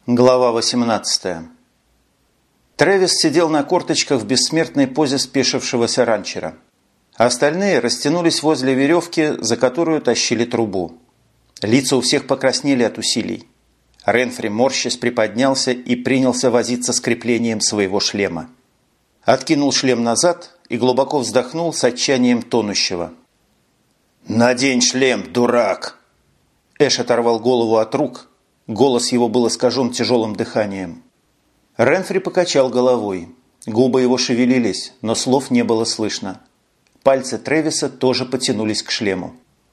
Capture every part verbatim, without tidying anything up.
Глава восемнадцатая. Трэвис сидел на корточках в бессмертной позе спешившегося ранчера. Остальные растянулись возле веревки, за которую тащили трубу. Лица у всех покраснели от усилий. Ренфри морщась приподнялся и принялся возиться с креплением своего шлема. Откинул шлем назад и глубоко вздохнул с отчаянием тонущего. «Надень шлем, дурак!» Эш оторвал голову от рук. Голос его был искажен тяжелым дыханием. Ренфри покачал головой. Губы его шевелились, но слов не было слышно. Пальцы Трэвиса тоже потянулись к шлему.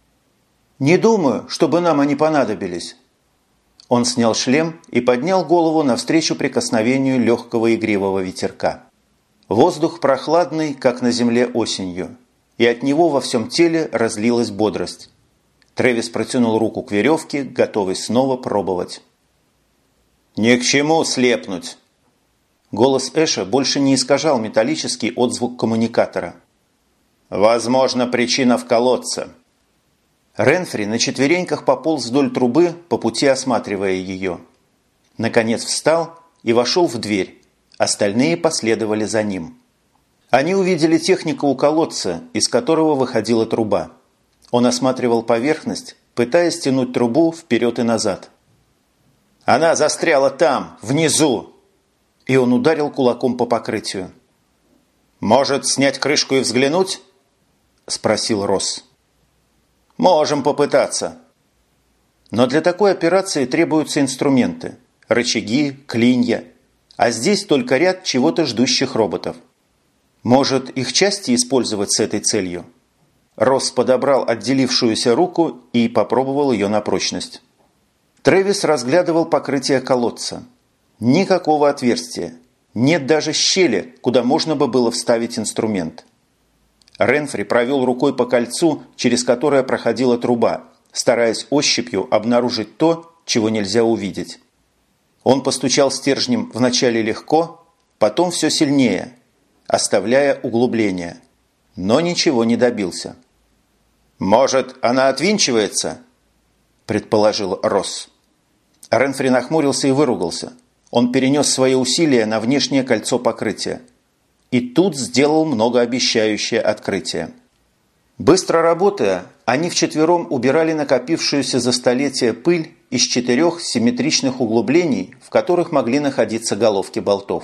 «Не думаю, чтобы нам они понадобились». Он снял шлем и поднял голову навстречу прикосновению легкого игривого ветерка. Воздух прохладный, как на земле осенью, и от него во всем теле разлилась бодрость. Трэвис протянул руку к веревке, готовый снова пробовать. «Ни к чему слепнуть!» Голос Эша больше не искажал металлический отзвук коммуникатора. «Возможно, причина в колодце». Ренфри на четвереньках пополз вдоль трубы, по пути осматривая ее. Наконец встал и вошел в дверь. Остальные последовали за ним. Они увидели техника у колодца, из которого выходила труба. Он осматривал поверхность, пытаясь тянуть трубу вперед и назад. «Она застряла там, внизу!» И он ударил кулаком по покрытию. «Может, снять крышку и взглянуть?» – спросил Росс. «Можем попытаться». Но для такой операции требуются инструменты – рычаги, клинья. А здесь только ряд чего-то ждущих роботов. Может, их части использовать с этой целью? Росс подобрал отделившуюся руку и попробовал ее на прочность. Трэвис разглядывал покрытие колодца. Никакого отверстия. Нет даже щели, куда можно бы было вставить инструмент. Ренфри провел рукой по кольцу, через которое проходила труба, стараясь ощупью обнаружить то, чего нельзя увидеть. Он постучал стержнем вначале легко, потом все сильнее, оставляя углубление, но ничего не добился. «Может, она отвинчивается?» – предположил Росс. Ренфри нахмурился и выругался. Он перенес свои усилия на внешнее кольцо покрытия. И тут сделал многообещающее открытие. Быстро работая, они вчетвером убирали накопившуюся за столетия пыль из четырех симметричных углублений, в которых могли находиться головки болтов.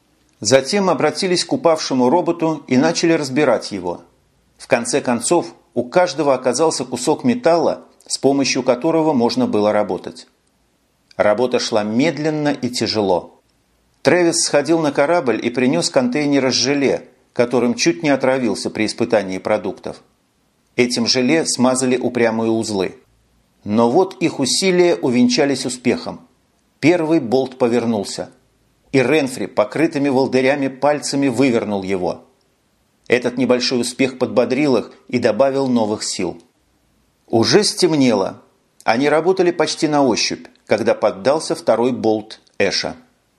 Затем обратились к упавшему роботу и начали разбирать его. В конце концов, у каждого оказался кусок металла, с помощью которого можно было работать. Работа шла медленно и тяжело. Трэвис сходил на корабль и принес контейнеры с желе, которым чуть не отравился при испытании продуктов. Этим желе смазали упрямые узлы. Но вот их усилия увенчались успехом. Первый болт повернулся, и Ренфри покрытыми волдырями пальцами вывернул его. Этот небольшой успех подбодрил их и добавил новых сил. Уже стемнело. Они работали почти на ощупь, когда поддался второй болт Эша.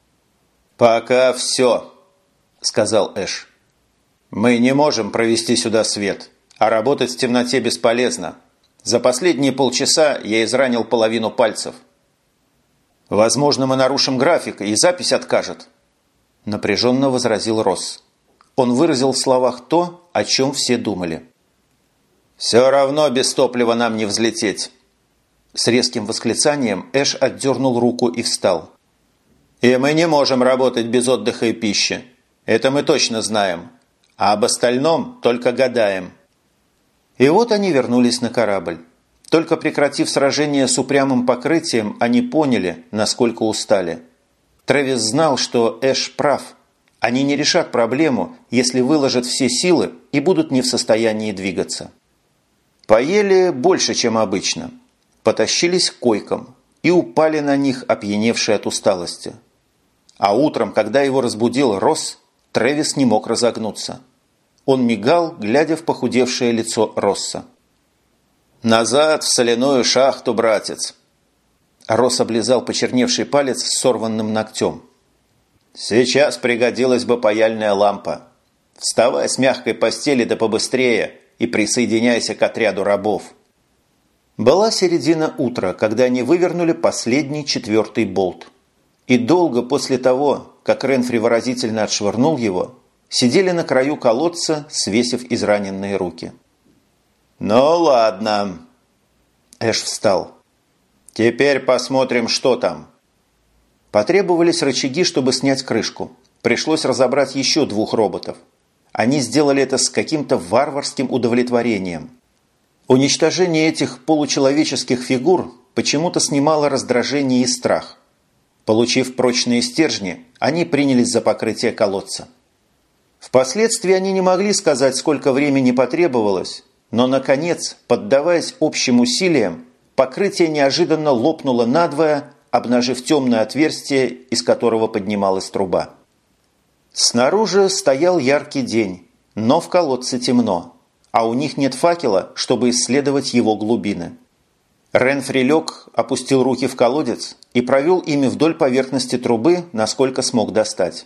«Пока все», – сказал Эш. «Мы не можем провести сюда свет, а работать в темноте бесполезно. За последние полчаса я изранил половину пальцев». «Возможно, мы нарушим график, и запись откажет», – напряженно возразил Росс. Он выразил в словах то, о чем все думали. «Все равно без топлива нам не взлететь». С резким восклицанием Эш отдернул руку и встал. «И мы не можем работать без отдыха и пищи. Это мы точно знаем. А об остальном только гадаем». И вот они вернулись на корабль. Только прекратив сражение с упрямым покрытием, они поняли, насколько устали. Трэвис знал, что Эш прав. Они не решат проблему, если выложат все силы и будут не в состоянии двигаться. Поели больше, чем обычно. Потащились к койкам и упали на них, опьяневшие от усталости. А утром, когда его разбудил Росс, Трэвис не мог разогнуться. Он мигал, глядя в похудевшее лицо Росса. «Назад в соляную шахту, братец!» Росс облизал почерневший палец с сорванным ногтем. «Сейчас пригодилась бы паяльная лампа. Вставай с мягкой постели да побыстрее и присоединяйся к отряду рабов». Была середина утра, когда они вывернули последний четвертый болт. и долго после того, как Ренфри выразительно отшвырнул его, сидели на краю колодца, свесив израненные руки. «Ну ладно», – Эш встал. «Теперь посмотрим, что там». Потребовались рычаги, чтобы снять крышку. Пришлось разобрать еще двух роботов. Они сделали это с каким-то варварским удовлетворением. Уничтожение этих получеловеческих фигур почему-то снимало раздражение и страх. Получив прочные стержни, они принялись за покрытие колодца. Впоследствии они не могли сказать, сколько времени потребовалось, но, наконец, поддаваясь общим усилиям, покрытие неожиданно лопнуло надвое, обнажив темное отверстие, из которого поднималась труба. Снаружи стоял яркий день, но в колодце темно, а у них нет факела, чтобы исследовать его глубины. Ренфри лег, опустил руки в колодец и провел ими вдоль поверхности трубы, насколько смог достать.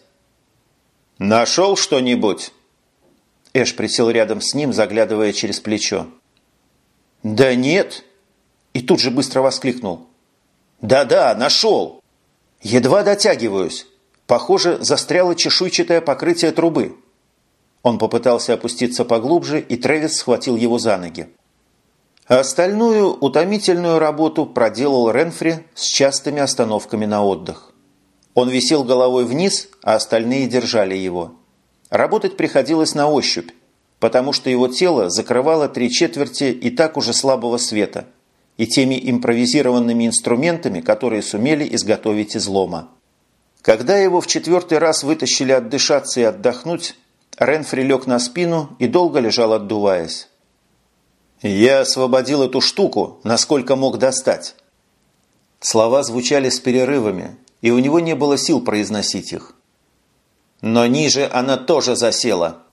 «Нашел что-нибудь?» Эш присел рядом с ним, заглядывая через плечо. «Да нет!» И тут же быстро воскликнул. «Да-да, нашел! Едва дотягиваюсь. Похоже, застряло чешуйчатое покрытие трубы». Он попытался опуститься поглубже, и Трэвис схватил его за ноги. А остальную утомительную работу проделал Ренфри с частыми остановками на отдых. Он висел головой вниз, а остальные держали его. Работать приходилось на ощупь, потому что его тело закрывало три четверти и так уже слабого света и теми импровизированными инструментами, которые сумели изготовить из лома. Когда его в четвертый раз вытащили отдышаться и отдохнуть, Ренфри лег на спину и долго лежал, отдуваясь. «Я освободил эту штуку, насколько мог достать». Слова звучали с перерывами, и у него не было сил произносить их. «Но ниже она тоже засела».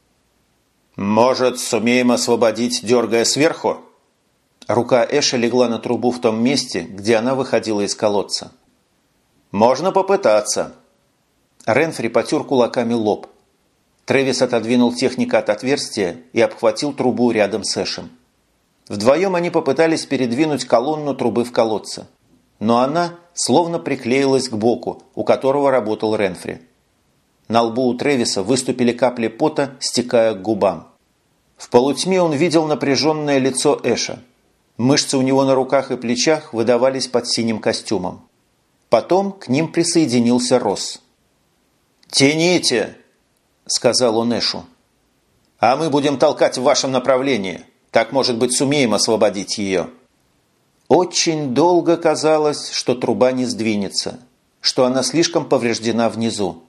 «Может, сумеем освободить, дергая сверху?» Рука Эша легла на трубу в том месте, где она выходила из колодца. «Можно попытаться». Ренфри потер кулаками лоб. Трэвис отодвинул техника от отверстия и обхватил трубу рядом с Эшем. Вдвоем они попытались передвинуть колонну трубы в колодце, но она словно приклеилась к боку, у которого работал Ренфри. На лбу у Трэвиса выступили капли пота, стекая к губам. В полутьме он видел напряженное лицо Эша. Мышцы у него на руках и плечах выдавались под синим костюмом. Потом к ним присоединился Росс. «Тяните!» – сказал он Эшу. «А мы будем толкать в вашем направлении. Так, может быть, сумеем освободить ее». Очень долго казалось, что труба не сдвинется, что она слишком повреждена внизу.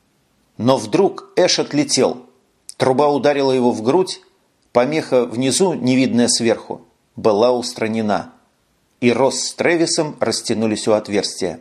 Но вдруг Эш отлетел. Труба ударила его в грудь, помеха внизу, невидная сверху, была устранена. И Росс с Трэвисом растянулись у отверстия.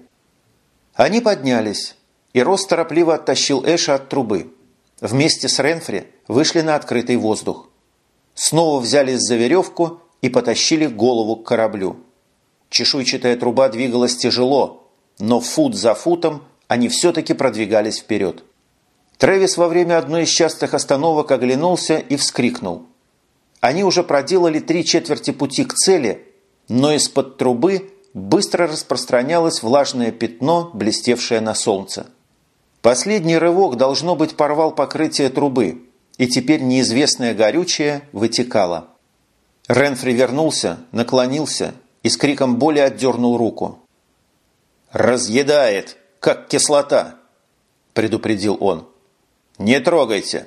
Они поднялись, и Росс торопливо оттащил Эша от трубы. Вместе с Ренфри вышли на открытый воздух. Снова взялись за веревку и потащили голову к кораблю. Чешуйчатая труба двигалась тяжело, но фут за футом они все-таки продвигались вперед. Трэвис во время одной из частых остановок оглянулся и вскрикнул. Они уже проделали три четверти пути к цели, но из-под трубы быстро распространялось влажное пятно, блестевшее на солнце. Последний рывок, должно быть, порвал покрытие трубы, и теперь неизвестное горючее вытекало. Ренфри вернулся, наклонился и с криком боли отдернул руку. «Разъедает, как кислота!» – предупредил он. «Не трогайте!»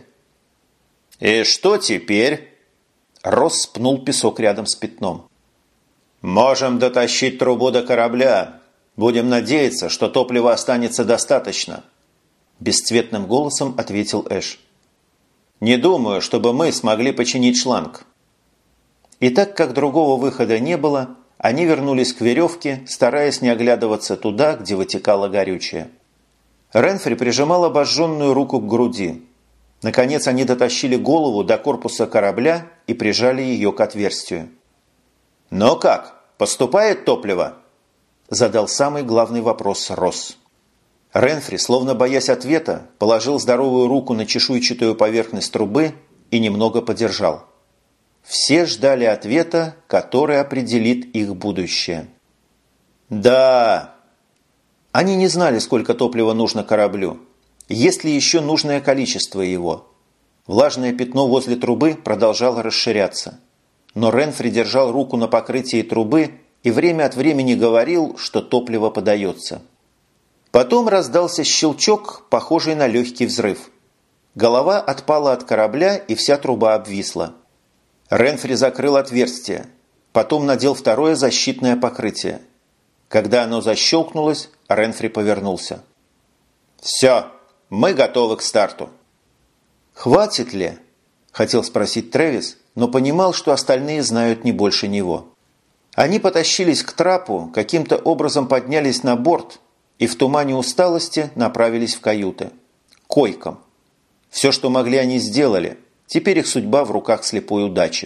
«И что теперь?» Росс пнул песок рядом с пятном. «Можем дотащить трубу до корабля. Будем надеяться, что топлива останется достаточно», – бесцветным голосом ответил Эш. «Не думаю, чтобы мы смогли починить шланг». И так как другого выхода не было, они вернулись к веревке, стараясь не оглядываться туда, где вытекало горючее. Ренфри прижимал обожженную руку к груди. Наконец они дотащили голову до корпуса корабля и прижали ее к отверстию. «Но как? Поступает топливо?» – задал самый главный вопрос Росс. Ренфри, словно боясь ответа, положил здоровую руку на чешуйчатую поверхность трубы и немного подержал. Все ждали ответа, который определит их будущее. «Да!» Они не знали, сколько топлива нужно кораблю, есть ли еще нужное количество его. Влажное пятно возле трубы продолжало расширяться. Но Ренфри держал руку на покрытии трубы и время от времени говорил, что топливо подается. Потом раздался щелчок, похожий на легкий взрыв. Голова отпала от корабля, и вся труба обвисла. Ренфри закрыл отверстие, потом надел второе защитное покрытие. Когда оно защелкнулось, Ренфри повернулся. «Все, мы готовы к старту». «Хватит ли?» – хотел спросить Трэвис, но понимал, что остальные знают не больше него. Они потащились к трапу, каким-то образом поднялись на борт и в тумане усталости направились в каюты. К койкам. Все, что могли, они сделали. Теперь их судьба в руках слепой удачи.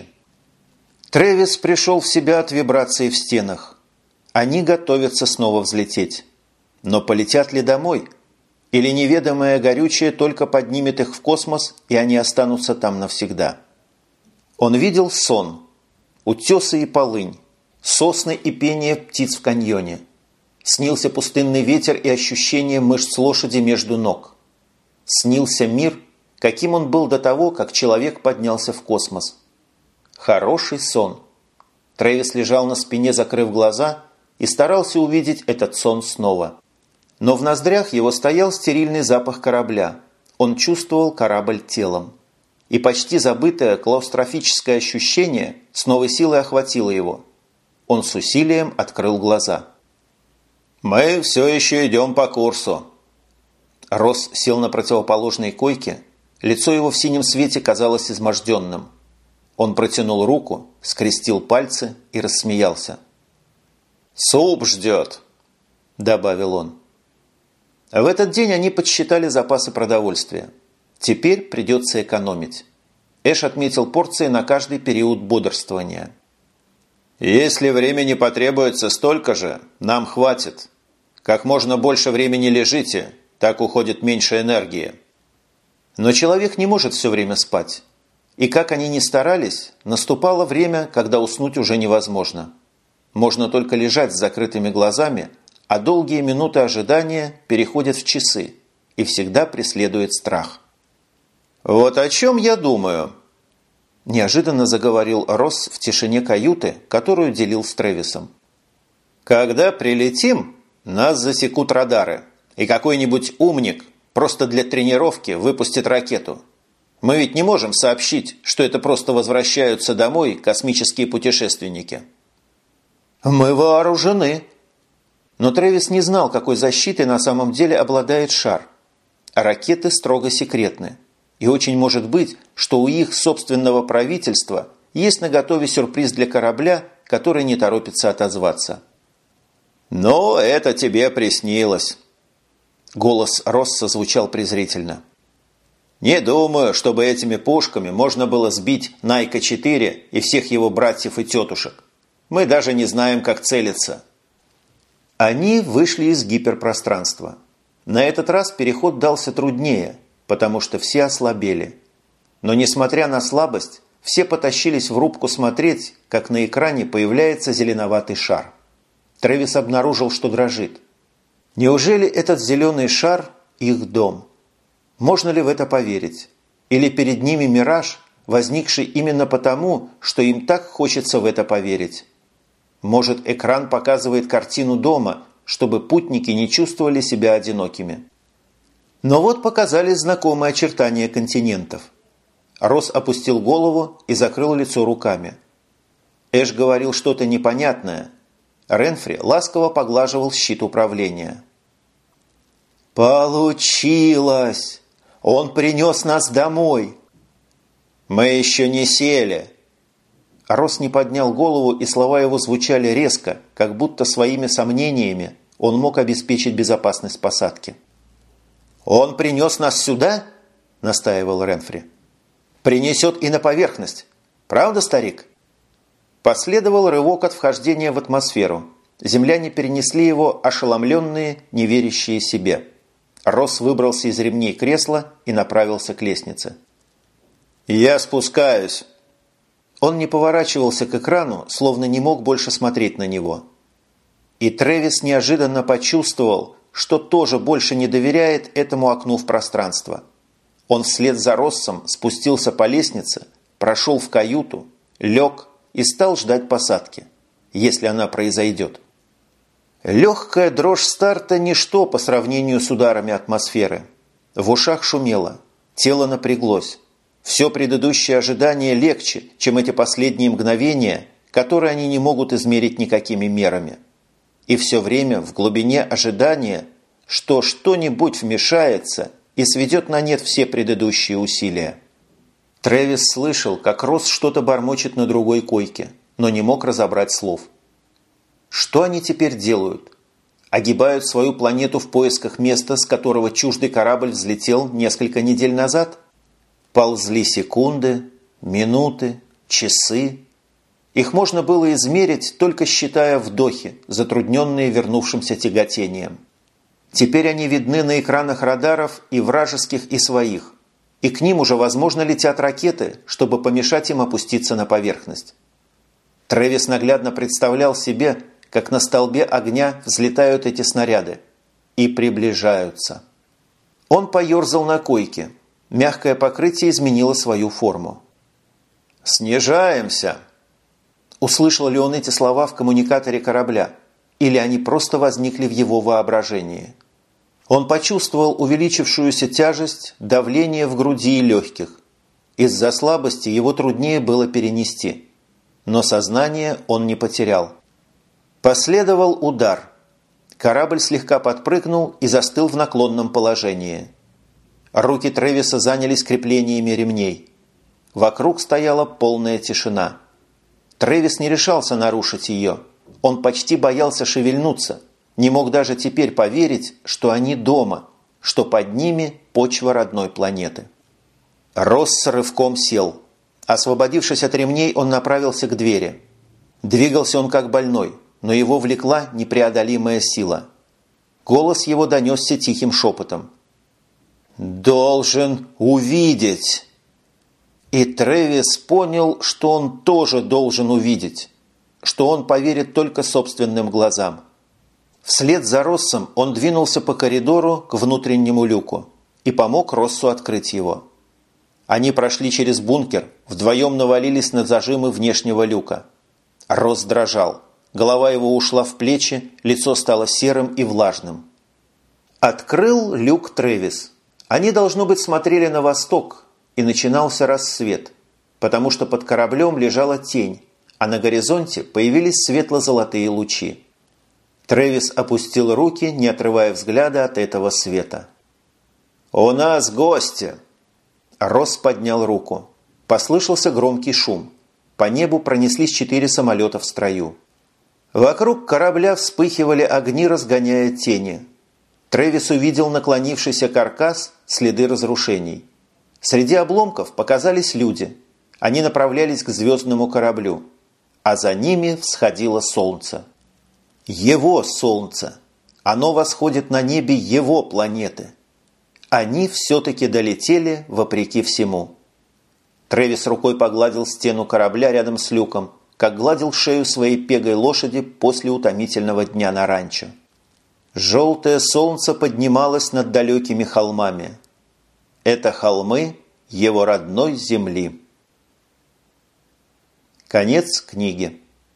Трэвис пришел в себя от вибрации в стенах. Они готовятся снова взлететь. Но полетят ли домой? Или неведомое горючее только поднимет их в космос, и они останутся там навсегда? Он видел сон. Утесы и полынь. Сосны и пение птиц в каньоне. Снился пустынный ветер и ощущение мышц лошади между ног. Снился мир, каким он был до того, как человек поднялся в космос. Хороший сон. Трэвис лежал на спине, закрыв глаза, и старался увидеть этот сон снова. Но в ноздрях его стоял стерильный запах корабля. Он чувствовал корабль телом. И почти забытое клаустрофическое ощущение с новой силой охватило его. Он с усилием открыл глаза. «Мы все еще идем по курсу». Росс сел на противоположной койке. Лицо его в синем свете казалось изможденным. Он протянул руку, скрестил пальцы и рассмеялся. «Суп ждет», – добавил он. В этот день они подсчитали запасы продовольствия. Теперь придется экономить. Эш отметил порции на каждый период бодрствования. «Если времени потребуется столько же, нам хватит. Как можно больше времени лежите, так уходит меньше энергии». Но человек не может все время спать. И как они ни старались, наступало время, когда уснуть уже невозможно. Можно только лежать с закрытыми глазами, а долгие минуты ожидания переходят в часы, и всегда преследует страх. «Вот о чем я думаю», – неожиданно заговорил Росс в тишине каюты, которую делил с Трэвисом. «Когда прилетим, нас засекут радары, и какой-нибудь умник просто для тренировки выпустит ракету. Мы ведь не можем сообщить, что это просто возвращаются домой космические путешественники». «Мы вооружены». Но Трэвис не знал, какой защитой на самом деле обладает шар. А ракеты строго секретны. И очень может быть, что у их собственного правительства есть наготове сюрприз для корабля, который не торопится отозваться. «Но это тебе приснилось». Голос Росса звучал презрительно. «Не думаю, чтобы этими пушками можно было сбить Найка четыре и всех его братьев и тетушек. Мы даже не знаем, как целиться». Они вышли из гиперпространства. На этот раз переход дался труднее, потому что все ослабели. Но, несмотря на слабость, все потащились в рубку смотреть, как на экране появляется зеленоватый шар. Трэвис обнаружил, что дрожит. Неужели этот зеленый шар – их дом? Можно ли в это поверить? Или перед ними мираж, возникший именно потому, что им так хочется в это поверить? Может, экран показывает картину дома, чтобы путники не чувствовали себя одинокими? Но вот показались знакомые очертания континентов. Росс опустил голову и закрыл лицо руками. Эш говорил что-то непонятное. Ренфри ласково поглаживал щит управления. «Получилось! Он принес нас домой!» «Мы еще не сели!» Росс не поднял голову, и слова его звучали резко, как будто своими сомнениями он мог обеспечить безопасность посадки. «Он принес нас сюда?» – настаивал Ренфри. «Принесет и на поверхность. Правда, старик?» Последовал рывок от вхождения в атмосферу. Земляне перенесли его, ошеломленные, не верящие себе. Росс выбрался из ремней кресла и направился к лестнице. «Я спускаюсь!» Он не поворачивался к экрану, словно не мог больше смотреть на него. И Трэвис неожиданно почувствовал, что тоже больше не доверяет этому окну в пространство. Он вслед за Россом спустился по лестнице, прошел в каюту, лег и стал ждать посадки, если она произойдет. Легкая дрожь старта – ничто по сравнению с ударами атмосферы. В ушах шумело, тело напряглось. Все предыдущее ожидание легче, чем эти последние мгновения, которые они не могут измерить никакими мерами. И все время в глубине ожидания, что что-нибудь вмешается и сведет на нет все предыдущие усилия. Трэвис слышал, как Росс что-то бормочет на другой койке, но не мог разобрать слов. Что они теперь делают? Огибают свою планету в поисках места, с которого чуждый корабль взлетел несколько недель назад? Ползли секунды, минуты, часы. Их можно было измерить, только считая вдохи, затрудненные вернувшимся тяготением. Теперь они видны на экранах радаров и вражеских, и своих. И к ним уже, возможно, летят ракеты, чтобы помешать им опуститься на поверхность. Трэвис наглядно представлял себе, как на столбе огня взлетают эти снаряды и приближаются. Он поерзал на койке. Мягкое покрытие изменило свою форму. «Снижаемся!» Услышал ли он эти слова в коммуникаторе корабля, или они просто возникли в его воображении? Он почувствовал увеличившуюся тяжесть, давление в груди и легких. Из-за слабости его труднее было перенести. Но сознание он не потерял. Последовал удар. Корабль слегка подпрыгнул и застыл в наклонном положении. Руки Трэвиса занялись креплениями ремней. Вокруг стояла полная тишина. Трэвис не решался нарушить ее. Он почти боялся шевельнуться. Не мог даже теперь поверить, что они дома, что под ними почва родной планеты. Росс с рывком сел. Освободившись от ремней, он направился к двери. Двигался он как больной, но его влекла непреодолимая сила. Голос его донесся тихим шепотом. «Должен увидеть!» И Трэвис понял, что он тоже должен увидеть, что он поверит только собственным глазам. Вслед за Россом он двинулся по коридору к внутреннему люку и помог Россу открыть его. Они прошли через бункер, вдвоем навалились на зажимы внешнего люка. Росс дрожал, голова его ушла в плечи, лицо стало серым и влажным. Открыл люк Трэвис. Они, должно быть, смотрели на восток, и начинался рассвет, потому что под кораблем лежала тень, а на горизонте появились светло-золотые лучи. Трэвис опустил руки, не отрывая взгляда от этого света. «У нас гости!» Росс поднял руку. Послышался громкий шум. По небу пронеслись четыре самолета в строю. Вокруг корабля вспыхивали огни, разгоняя тени. Трэвис увидел наклонившийся каркас, следы разрушений. Среди обломков показались люди. Они направлялись к звездному кораблю. А за ними всходило солнце. Его солнце. Оно восходит на небе его планеты. Они все-таки долетели вопреки всему. Трэвис рукой погладил стену корабля рядом с люком, как гладил шею своей пегой лошади после утомительного дня на ранчо. Желтое солнце поднималось над далекими холмами. Это холмы его родной земли. Конец книги.